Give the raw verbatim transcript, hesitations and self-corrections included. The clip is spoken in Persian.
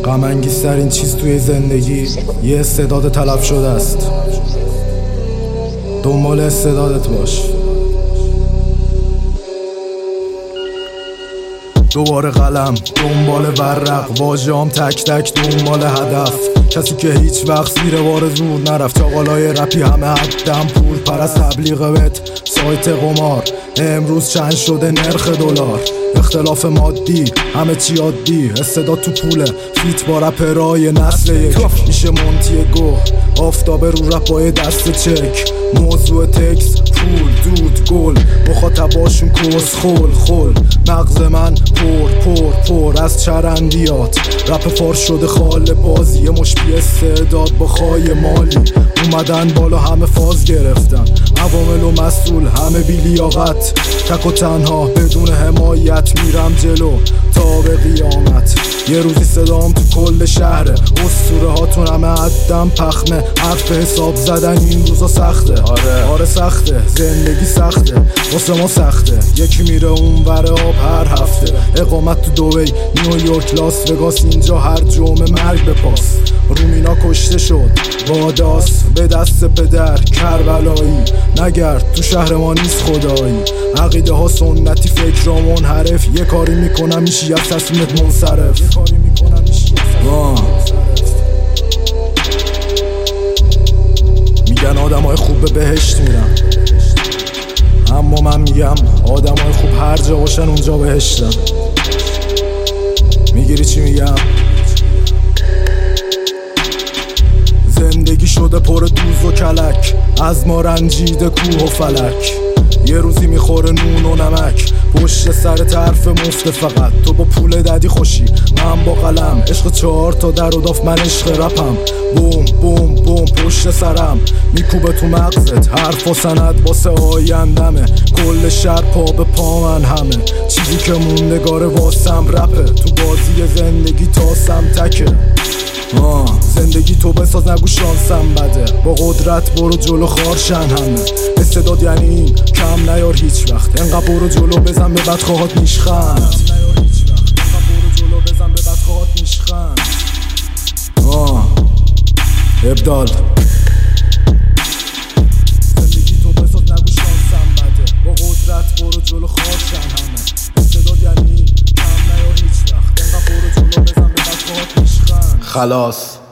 غم انگیزترین چیز توی زندگی یه استعداد تلف شده است. دنبال استعدادت باش. دوباره قلم دنبال ورق، واژه‌ام تک تک دنبال هدف. کسی که هیچ وقت زیر بار زور نرفت. چاقالای رپی همه حدم پول پرست، تبلیغ بت سایت قمار. امروز چند شده نرخ دلار؟ اختلاف مادی همه چی عادی. استعداد تو پوله، فیت با رپرای نسل یک. میشه مونتی گو آفتاب رو رپای دست چک. موضوع تکس پول دود گل، مخاطباشون کس خول خول. مغز من پر پر پر از چرندیات. رپ فارس شده خال بازی، یه مش بی استعداد با خای مالی. اومدن بالا همه فاز گرفتن، عوامل و مسئول همه بی لیاقت. تک و تنها بدون حمایت میرم جلو تا به قیامت. یه روزی صدام تو کل شهره، اسطوره هاتون همه عدم پخمه. حرف حساب زدن این روزا سخته. آره آره سخته، زندگی سخته واسه ما سخته. یکی میره اون ور آب هر هفته. اقامت تو دوی، نیویورک، لاس وگاس، اینجا هر جمعه مرگ به پاس. رومینا کشته شد واداس به دست پدر کربلایی. نگرد تو شهر ما نیست خدایی. عقیده ها سنتی، فکر را منحرف. یه کاری میکنم میشی از تصمیمت منصرف. میگن آدم های خوب به بهشت میرن، اما من میگم آدم های خوب هر جا باشن اونجا بهشتن. میگیری چی میگم؟ زندگی شده پر دوز و کلک، از ما رنجیده کوه و فلک. یه روزی میخوره نون و نمک پشت سر طرف مفت. فقط تو با پول ددی خوشی، من با قلم. عشق چهار تا در و داف، من عشق رپم. بوم بوم بوم پشت سرم میکوبه تو مغزت. حرف و سند واسه آیندمه، کل شهر پا به پا من همه. چیزی که موندگاره واسم رپه، تو بازی زندگی تاسم تکه. آه. زندگی تو بساز نگو شانسم بده، با قدرت برو جلو خارشن همه. استعداد یعنی این کم نیار هیچ وقت. انقدر برو جلو بزن به بدخواهات میشخند. آه ابدال. زندگی تو بساز نگو شانسم بده، با قدرت برو جلو خارشن همه. استعداد یعنی این کم نیار هیچ وقت. انقدر برو جلو بزن به بدخواهات میشخند. خلاص